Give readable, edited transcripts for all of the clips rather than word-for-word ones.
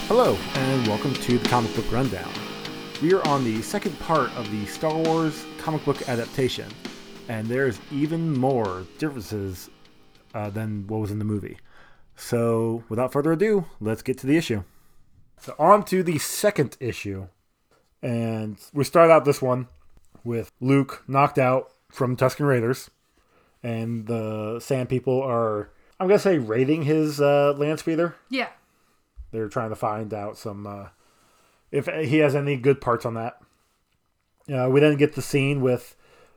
Hello, and welcome to the Comic Book Rundown. We are on the second part of the Star Wars comic book adaptation, and there's even more differences than what was in the movie. So, without further ado, let's get to the issue. So, on to the second issue, and we start out this one with Luke knocked out from Tusken Raiders, and the Sand People are, I'm going to say, raiding his land speeder. Yeah. They're trying to find out some if he has any good parts on that. We then get the scene with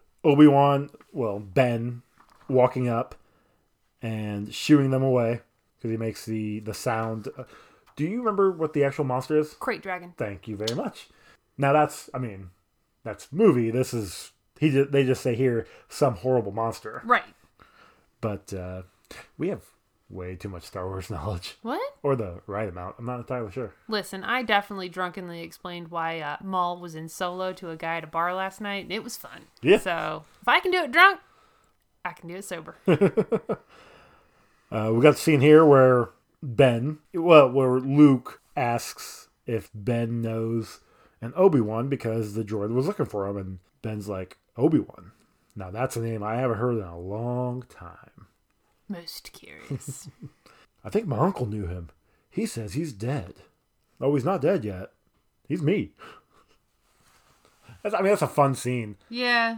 Ben walking up and shooing them away because he makes the sound. Do you remember what the actual monster is? Crate Dragon. Thank you very much. Now that's movie. This is they just say here some horrible monster. Right. But we have way too much Star Wars knowledge. What? Or the right amount. I'm not entirely sure. Listen, I definitely drunkenly explained why Maul was in Solo to a guy at a bar last night, and it was fun. Yeah. So, if I can do it drunk, I can do it sober. We got the scene here where Luke asks if Ben knows an Obi-Wan because the droid was looking for him, and Ben's like, Obi-Wan? Now that's a name I haven't heard in a long time. Most curious. I think my uncle knew him. He says he's dead. Oh, he's not dead yet. He's me. That's a fun scene. Yeah.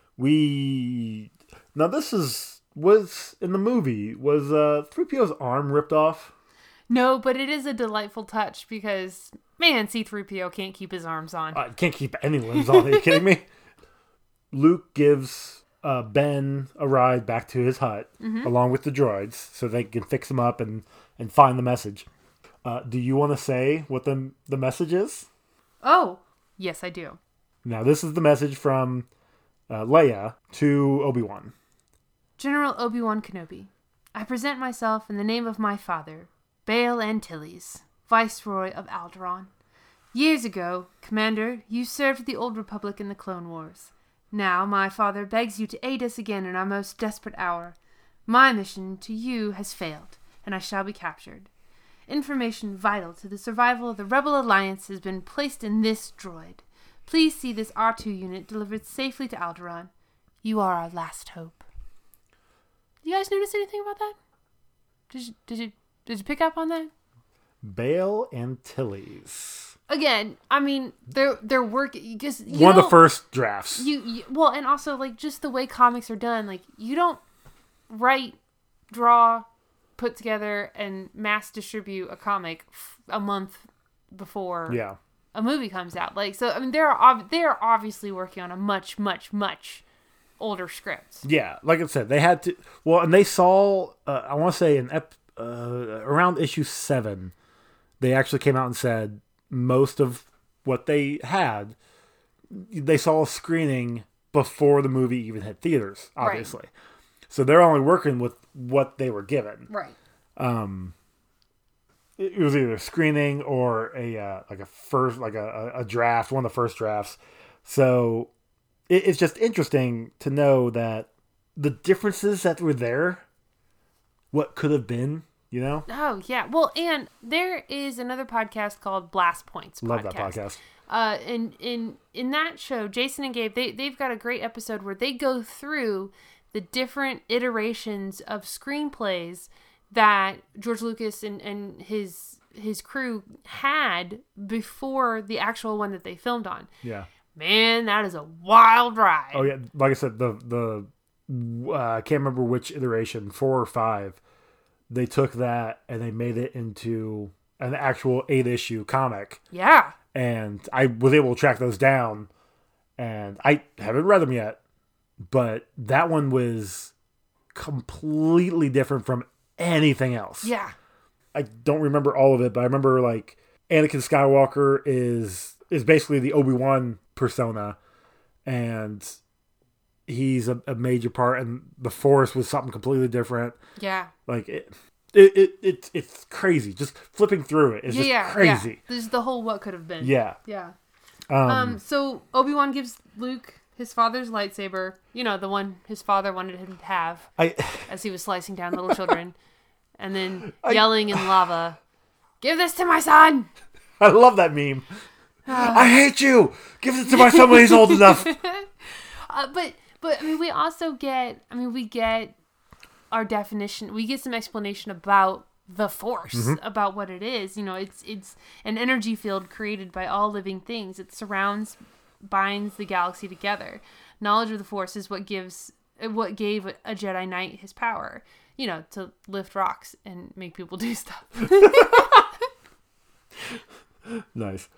Now this was in the movie. Was 3PO's arm ripped off? No, but it is a delightful touch because, man, C-3PO can't keep his arms on. Can't keep any limbs on. Are you kidding me? Luke gives Ben a ride back to his hut along with the droids so they can fix him up and find the message. Do you want to say what the message is? Oh, yes, I do. Now, this is the message from Leia to Obi-Wan. General Obi-Wan Kenobi, I present myself in the name of my father, Bail Antilles, Viceroy of Alderaan. Years ago, Commander, you served the Old Republic in the Clone Wars. Now, my father begs you to aid us again in our most desperate hour. My mission to you has failed, and I shall be captured. Information vital to the survival of the Rebel Alliance has been placed in this droid. Please see this R2 unit delivered safely to Alderaan. You are our last hope. You guys notice anything about that? Did you pick up on that? Bail Antilles. Again, they're working. Just one of the first drafts. And also like just the way comics are done. Like you don't write, draw, put together, and mass distribute a comic a month before a movie comes out. Like so, they are obviously working on a much, much, much older script. Yeah, like I said, they had to. Well, and they saw. I want to say around issue 7, they actually came out and said. Most of what they had, they saw a screening before the movie even hit theaters, obviously. Right. So they're only working with what they were given. Right. It was either a screening or a draft, one of the first drafts. So it's just interesting to know that the differences that were there, what could have been. You know? Oh, yeah. Well, and there is another podcast called Blast Points podcast. Love that podcast. And in that show, Jason and Gabe, they've got a great episode where they go through the different iterations of screenplays that George Lucas and his crew had before the actual one that they filmed on. Yeah. Man, that is a wild ride. Oh, yeah. Like I said, I can't remember which iteration, 4 or 5. They took that and they made it into an actual 8-issue comic. Yeah. And I was able to track those down. And I haven't read them yet. But that one was completely different from anything else. Yeah. I don't remember all of it, but I remember like Anakin Skywalker is basically the Obi-Wan persona. And he's a major part, and the Force was something completely different. Yeah. Like it's crazy. Just flipping through it is just crazy. Yeah. This is the whole what could have been. Yeah. Yeah. So Obi-Wan gives Luke his father's lightsaber. You know, the one his father wanted him to have as he was slicing down little children. And then yelling in lava. Give this to my son! I love that meme. I hate you! Give it to my son when he's old enough. But I mean, we also get, we get our definition, we get some explanation about the Force, about what it is. You know, it's an energy field created by all living things. It binds the galaxy together. Knowledge of the Force is what gave a Jedi Knight his power, you know, to lift rocks and make people do stuff. Nice.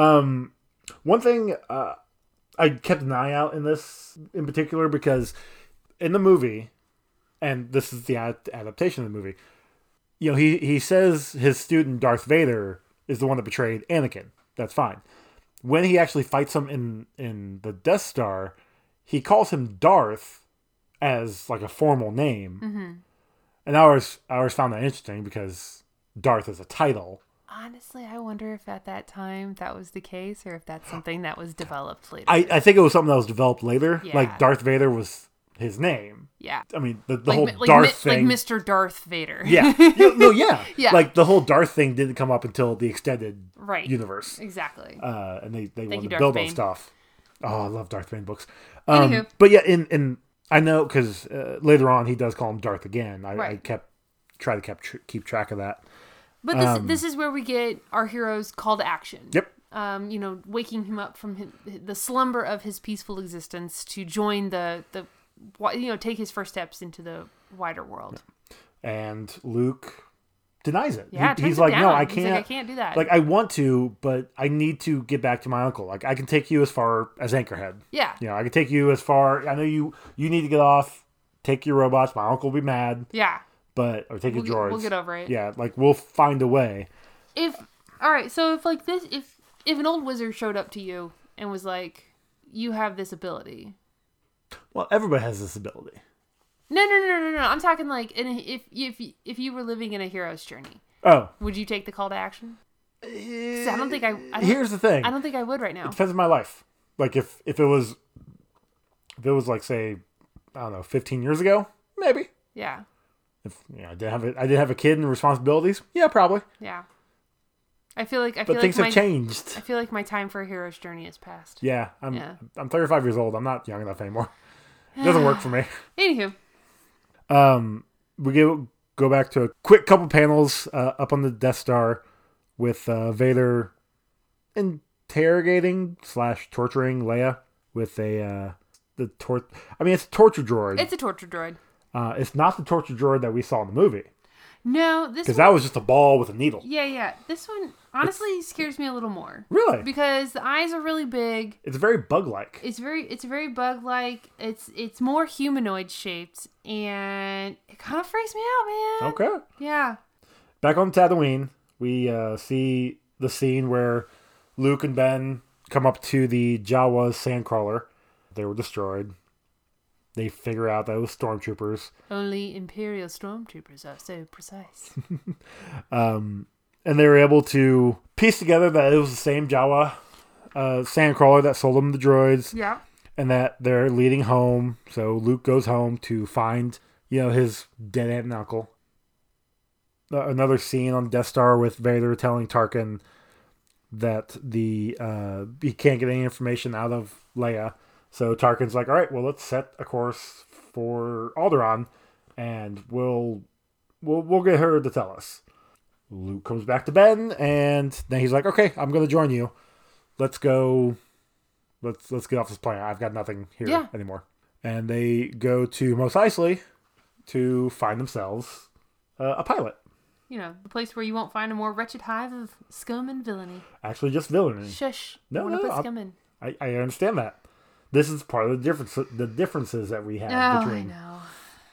One thing I kept an eye out in this in particular because in the movie, and this is the adaptation of the movie, you know, he says his student Darth Vader is the one that betrayed Anakin. That's fine. When he actually fights him in the Death Star, he calls him Darth as like a formal name. Mm-hmm. And I always found that interesting because Darth is a title. Honestly, I wonder if at that time that was the case or if that's something that was developed later. I think it was something that was developed later. Yeah. Like Darth Vader was his name. Yeah. I mean, the whole Darth thing. Like Mr. Darth Vader. Yeah. Yeah. Yeah. Like the whole Darth thing didn't come up until the extended universe. Exactly. And they wanted to Darth build Bane. on stuff. Oh, I love Darth Bane books. Anywho. But yeah, in I know because later on he does call him Darth again. I try to keep track of that. But this is where we get our hero's call to action. Yep. You know, waking him up from the slumber of his peaceful existence to join take his first steps into the wider world. And Luke denies it. Yeah, he's like, no, I can't. He's like, I can't do that. Like, I want to, but I need to get back to my uncle. Like, I can take you as far as Anchorhead. Yeah. You know, I can take you as far. I know you need to get off. Take your robots. My uncle will be mad. Yeah. Or take your droids. We'll get over it. Yeah, like we'll find a way. So if like this, if an old wizard showed up to you and was like, "You have this ability." Well, everybody has this ability. No. I'm talking like, if you were living in a hero's journey. Oh. Would you take the call to action? I don't think Here's the thing. I don't think I would right now. It depends on my life. Like if it was like, say, I don't know, 15 years ago, maybe. Yeah. If I didn't have a kid and responsibilities, yeah, probably. Yeah. I feel like things have changed. I feel like my time for a hero's journey is past. Yeah, I'm 35 years old. I'm not young enough anymore. It doesn't work for me. Anywho. We go back to a quick couple panels up on the Death Star with Vader interrogating / torturing Leia with it's a torture droid. It's a torture droid. It's not the torture droid that we saw in the movie. No, because that was just a ball with a needle. Yeah. This one honestly scares me a little more. Really? Because the eyes are really big. It's very bug-like. It's very bug-like. It's more humanoid shaped, and it kind of freaks me out, man. Okay. Yeah. Back on Tatooine, we see the scene where Luke and Ben come up to the Jawas sandcrawler. They were destroyed. They figure out that it was stormtroopers. Only Imperial stormtroopers are so precise. And they were able to piece together that it was the same Jawa sandcrawler that sold them the droids. Yeah. And that they're leading home. So Luke goes home to find, his dead aunt and uncle. Another scene on Death Star with Vader telling Tarkin that he can't get any information out of Leia. So Tarkin's like, all right, well, let's set a course for Alderaan, and we'll get her to tell us. Luke comes back to Ben, and then he's like, okay, I'm going to join you. Let's go. Let's get off this planet. I've got nothing here anymore. And they go to Mos Eisley to find themselves a pilot. The place where you won't find a more wretched hive of scum and villainy. Actually, just villainy. Shush. No, put scum in. I understand that. This is part of the differences that we have between. I know.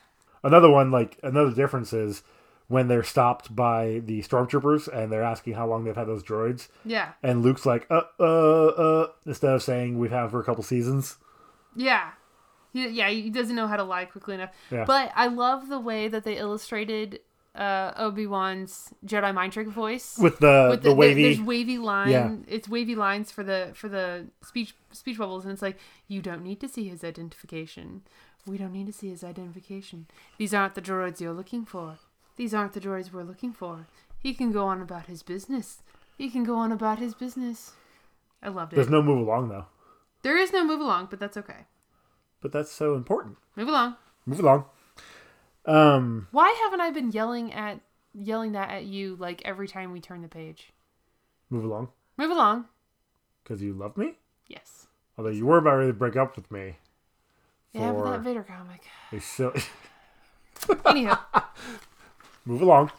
Another difference is when they're stopped by the stormtroopers and they're asking how long they've had those droids. Yeah. And Luke's like, instead of saying we've had for a couple seasons. Yeah. He doesn't know how to lie quickly enough. Yeah. But I love the way that they illustrated Obi-Wan's Jedi mind trick voice with the wavy. There's wavy line. Yeah. It's wavy lines for the speech bubbles, and it's like, you don't need to see his identification. We don't need to see his identification. These aren't the droids you're looking for. These aren't the droids we're looking for. He can go on about his business. He can go on about his business. I loved it. There's no move along, though. There is no move along, but that's okay. But that's so important. Move along. Move along. Why haven't I been yelling that at you like every time we turn the page? Move along. Move along. Because you love me? Yes. Although you were about ready to break up with me. Yeah, with that Vader comic. Anyhow. Move along.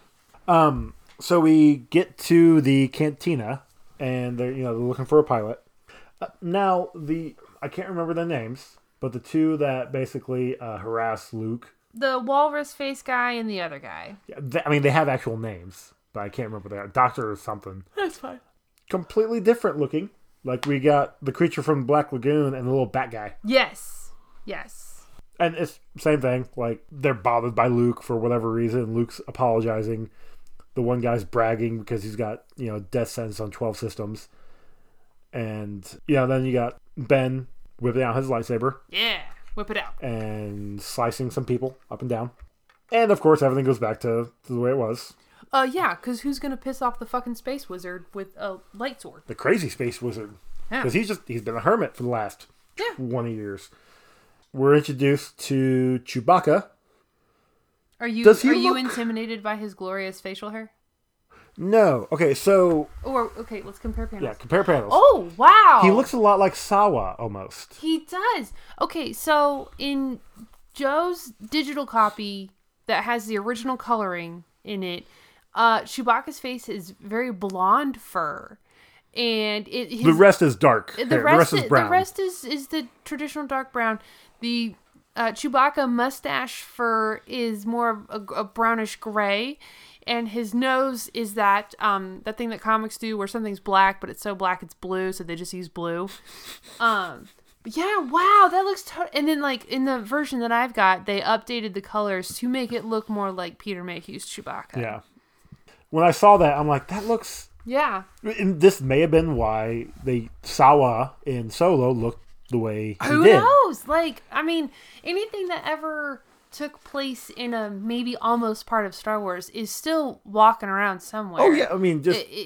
So we get to the cantina, and they're looking for a pilot. Now I can't remember their names, but the two that basically harass Luke. The walrus face guy and the other guy. Yeah, they have actual names, but I can't remember their Doctor or something. That's fine. Completely different looking. Like we got the creature from Black Lagoon and the little bat guy. Yes. And it's same thing. Like they're bothered by Luke for whatever reason. Luke's apologizing. The one guy's bragging because he's got death sentence on 12 systems. And then you got Ben whipping out his lightsaber. Yeah, whip it out. And slicing some people up and down. And of course everything goes back to the way it was. Yeah, because who's gonna piss off the fucking space wizard with a light sword? The crazy space wizard. Because he's been a hermit for the last 20 years. We're introduced to Chewbacca. Are you intimidated by his glorious facial hair? No. Okay, so... let's compare panels. Yeah, compare panels. Oh, wow! He looks a lot like Sawa, almost. He does. Okay, so in Joe's digital copy that has the original coloring in it, Chewbacca's face is very blonde fur. And the rest is dark. The rest is brown. The rest is the traditional dark brown. The Chewbacca mustache fur is more of a brownish gray, and his nose is that thing that comics do where something's black, but it's so black it's blue, so they just use blue. But yeah, wow, that looks. And then like in the version that I've got, they updated the colors to make it look more like Peter Mayhew's Chewbacca. Yeah. When I saw that, I'm like, that looks. Yeah. And this may have been why Sawa in Solo looked the way he Who did. knows? Like, I mean, anything that ever took place in a maybe almost part of Star Wars is still walking around somewhere. Oh yeah, I mean,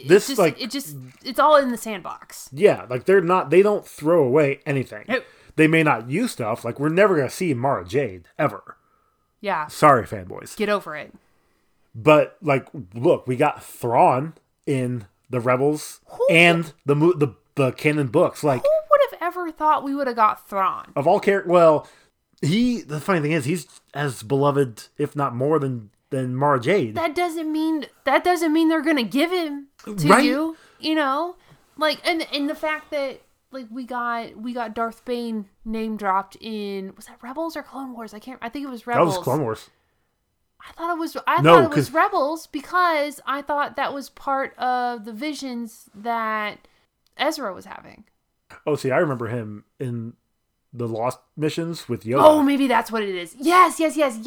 it's all in the sandbox. Yeah, like they don't throw away anything. Nope. They may not use stuff. Like we're never gonna see Mara Jade ever. Yeah. Sorry, fanboys. Get over it. But like, look, we got Thrawn in the Rebels and the canon books. Like, who would have ever thought we would have got Thrawn? Of all characters, well, the funny thing is, he's as beloved, if not more, than Mara Jade. That doesn't mean they're gonna give him to you. Like, and the fact that like we got Darth Bane name dropped in, was that Rebels or Clone Wars? I think it was Rebels. That was Clone Wars. I thought it was Rebels because I thought that was part of the visions that Ezra was having. Oh, see, I remember him in the Lost missions with Yoda. Oh, maybe that's what it is. Yes,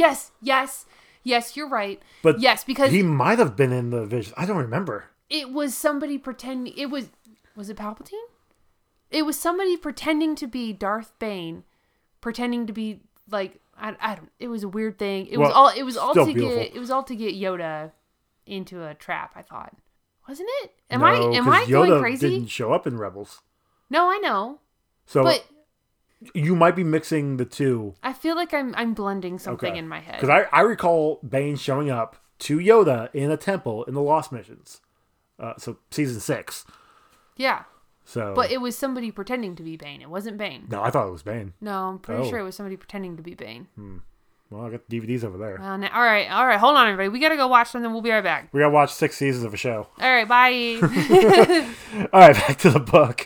you're right. But yes, because he might have been in the vision. I don't remember. It was somebody pretending. Was it Palpatine? It was somebody pretending to be Darth Bane, pretending to be like I don't. It was a weird thing. It was all to get Yoda into a trap. I thought, wasn't it? Am I going crazy? Yoda didn't show up in Rebels. No, I know. So, but you might be mixing the two. I feel like I'm blending something in my head. Because I recall Bane showing up to Yoda in a temple in the Lost missions. So season 6. Yeah. So, but it was somebody pretending to be Bane. It wasn't Bane. No, I thought it was Bane. No, I'm pretty sure it was somebody pretending to be Bane. Well, I got DVDs over there. All right. Hold on, everybody. We gotta go watch something. We'll be right back. We gotta watch 6 seasons of a show. All right, bye. All right, back to the book.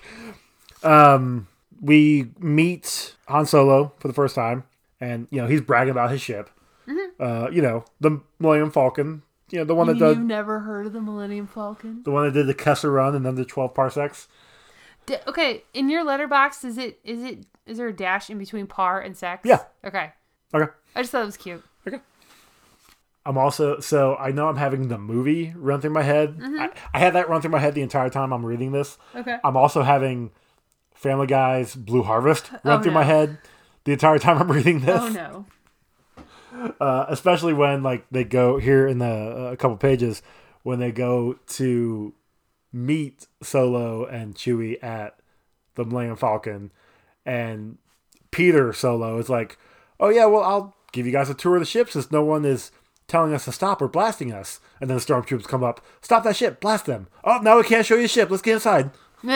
We meet Han Solo for the first time, and he's bragging about his ship. Mm-hmm. The Millennium Falcon. The one that you've never heard of the Millennium Falcon? The one that did the Kessel Run and then the 12 parsecs. Okay, in your letterbox, is there a dash in between par and sex? Yeah. Okay. I just thought it was cute. Okay. I'm also, so I know I'm having the movie run through my head. Mm-hmm. I had that run through my head the entire time I'm reading this. Okay. I'm also having Family Guy's Blue Harvest run through my head the entire time I'm reading this. Oh no. Especially when like they go here in the a couple pages when they go to meet Solo and Chewie at the Millennium Falcon, and Peter Solo is like, "Oh yeah, well I'll give you guys a tour of the ship since no one is telling us to stop or blasting us." And then the stormtroopers come up, "Stop that ship, blast them!" "Oh, now we can't show you the ship. Let's get inside."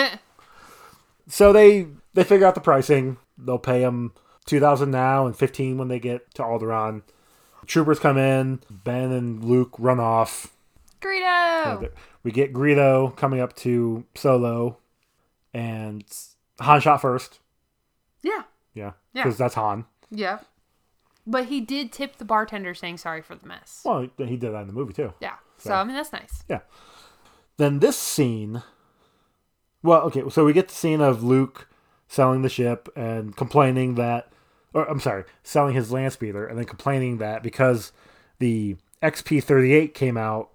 So they figure out the pricing. They'll pay them 2,000 now and 15 when they get to Alderaan. Troopers come in. Ben and Luke run off. Greedo! We get Greedo coming up to Solo, and Han shot first. Yeah. Yeah, because that's Han. Yeah. But he did tip the bartender saying sorry for the mess. Well, he did that in the movie too. Yeah. So I mean, that's nice. Yeah. Then this scene. Well, okay, so we get the scene of Luke selling the ship and complaining that, or I'm sorry, selling his land speeder and then complaining that because the XP-38 came out,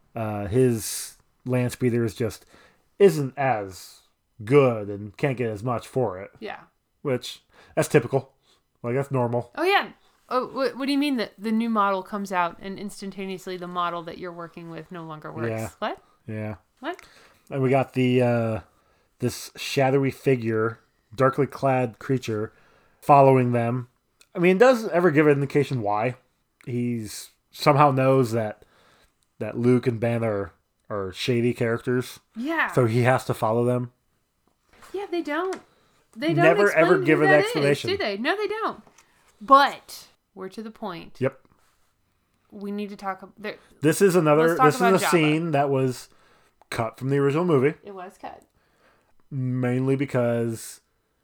his land speeder isn't as good and can't get as much for it. Yeah. Which, that's typical. Like, that's normal. Oh, yeah. Oh, what do you mean that the new model comes out and instantaneously the model that you're working with no longer works? Yeah. What? Yeah. What? And we got the this shadowy figure, darkly clad creature, following them. I mean, it doesn't ever give an indication why. He's somehow knows that Luke and Ben are shady characters. Yeah. So he has to follow them. Yeah, they don't. They don't Never explain ever who give an that explanation. is, do they? No, they don't. But we're to the point. Yep. We need to talk about... This is Let's talk this is about a Jabba. scene that was cut from the original movie. It was cut. Mainly because,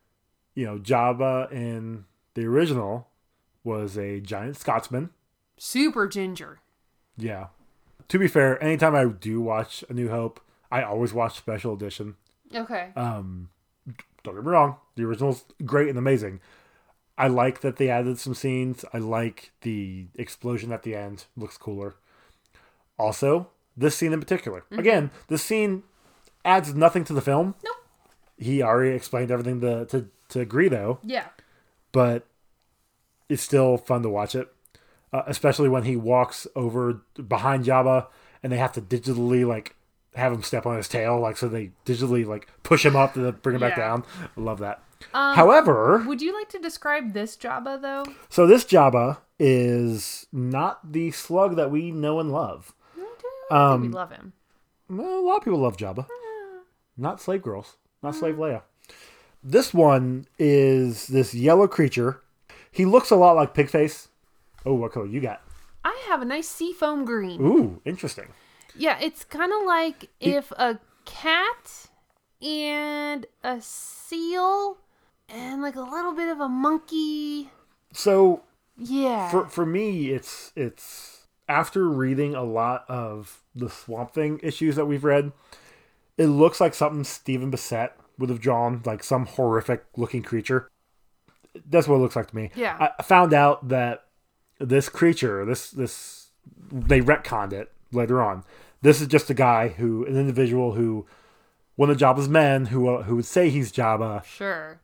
Jabba in the original was a giant Scotsman. Super ginger. Yeah. To be fair, anytime I do watch A New Hope, I always watch Special Edition. Okay. Don't get me wrong. The original's great and amazing. I like that they added some scenes. I like the explosion at the end. Looks cooler. Also, this scene in particular. Mm-hmm. Again, this scene adds nothing to the film. Nope. He already explained everything to Greedo. Yeah. But it's still fun to watch it. Especially when he walks over behind Jabba and they have to digitally, have him step on his tail. So they digitally, push him up to bring him back down. I love that. However... Would you like to describe this Jabba, though? So this Jabba is not the slug that we know and love. I think we love him. Well, a lot of people love Jabba. Not slave girls. Not slave Leia. This one is this yellow creature. He looks a lot like Pigface. Oh, what color you got? I have a nice seafoam green. Ooh, interesting. Yeah, it's kind of like if a cat and a seal and a little bit of a monkey. So, yeah. For me, it's after reading a lot of the Swamp Thing issues that we've read, it looks like something Stephen Bissett would have drawn, some horrific looking creature. That's what it looks like to me. Yeah. I found out that this creature, this they retconned it later on. This is just an individual who, one of Jabba's men who would say he's Jabba. Sure.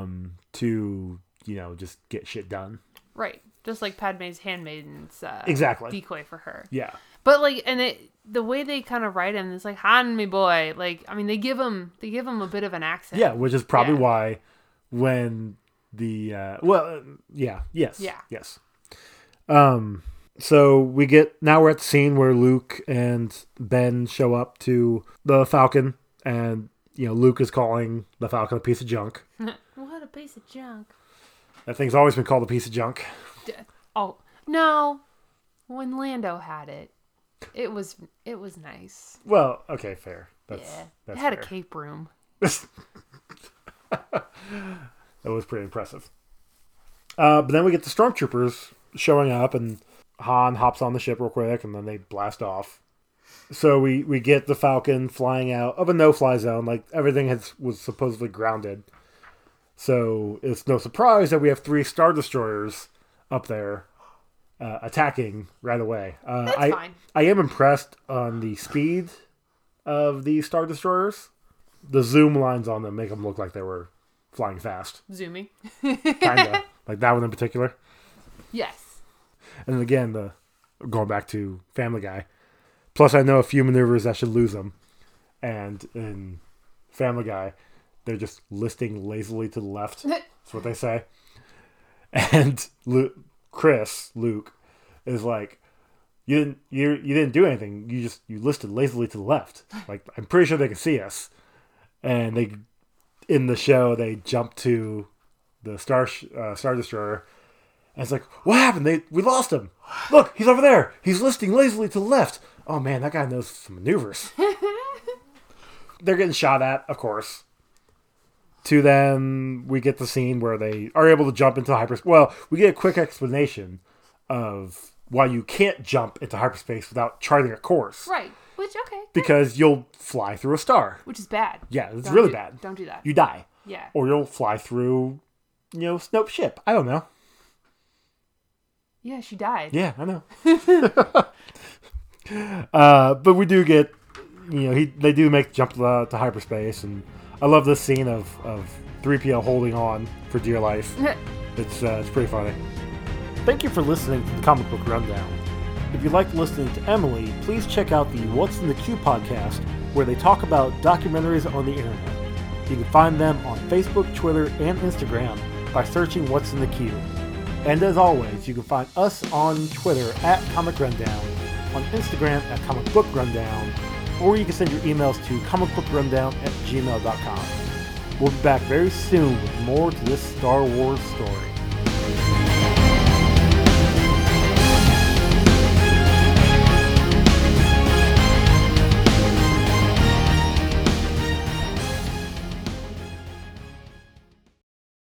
To, just get shit done. Right. Just like Padme's handmaiden's exactly. decoy for her. Yeah. But the way they kind of write him is Han, me boy. They give him a bit of an accent. Yeah, which is probably why when the yes. So we're at the scene where Luke and Ben show up to the Falcon, and Luke is calling the Falcon a piece of junk. What a piece of junk. That thing's always been called a piece of junk. Oh no, when Lando had it, it was nice. Well, okay, fair. That's it had fair. a cape room. That was pretty impressive. But then we get the stormtroopers showing up, and Han hops on the ship real quick, and then they blast off. So we get the Falcon flying out of a no-fly zone. Everything was supposedly grounded. So it's no surprise that we have 3 Star Destroyers up there attacking right away. That's fine. I am impressed on the speed of these Star Destroyers. The zoom lines on them make them look like they were flying fast. Zooming. Kinda. Like that one in particular. Yes. And then again, going back to Family Guy. Plus, I know a few maneuvers that should lose them. And in Family Guy, they're just listing lazily to the left. That's what they say. And Luke is like, you didn't do anything. You listed lazily to the left. Like, I'm pretty sure they can see us. And in the show they jump to the Star Destroyer. And it's like, what happened? We lost him. Look, he's over there. He's listing lazily to the left. Oh man, that guy knows some maneuvers. They're getting shot at, of course. To then, we get the scene where they are able to jump into hyperspace. Well, we get a quick explanation of why you can't jump into hyperspace without charting a course. Right. Which, okay. Because you'll fly through a star. Which is bad. Yeah, it's really bad. Don't do that. You die. Yeah. Or you'll fly through, Snoke's ship. I don't know. Yeah, she died. Yeah, I know. But we do get, they do make the jump to hyperspace, and I love this scene of 3PO holding on for dear life. It's pretty funny. Thank you for listening to the Comic Book Rundown. If you liked listening to Emily, please check out the What's in the Queue podcast, where they talk about documentaries on the internet. You can find them on Facebook, Twitter, and Instagram by searching What's in the Queue. And as always, you can find us on Twitter at Comic Rundown, on Instagram at Comic Book Rundown, or you can send your emails to comicbookrundown@gmail.com. We'll be back very soon with more to this Star Wars story.